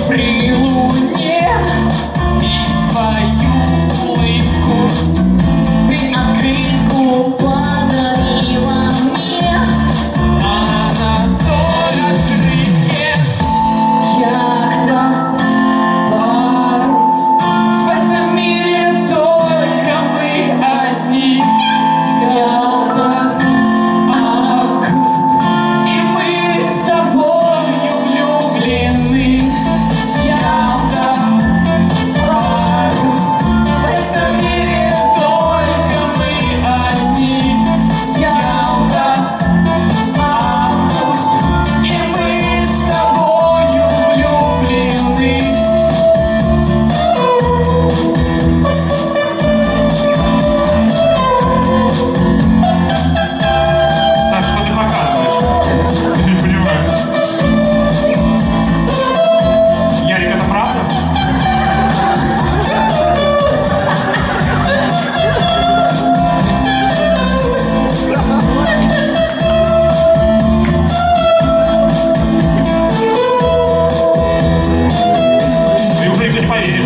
при луне и твою улыбку. Ты открытку подарила мне, а на той открытке яхта, парус. В этом мире только мы одни. Ялта, август, и мы с тобою влюблены. Ялта, парус, в этом мире только мы одни. Ялта, август, и мы с тобою влюблены. Саш, что ты показываешь? Я не понимаю. Ярик, это правда? Ты уже никто не поверит.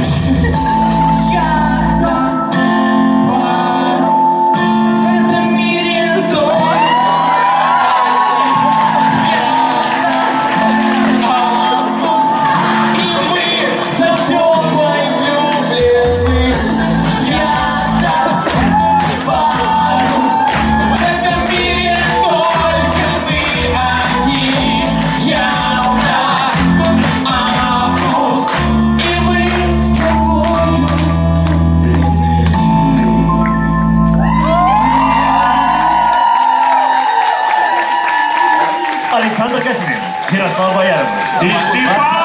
Яхта, парус, в этом мире только август, и мы со Стёпой влюблены. Яхта, парус, в этом мире только мы одни. Ялта, август, и мы с тобою. Александр Казьмин, Ярослав Бояров. Степан!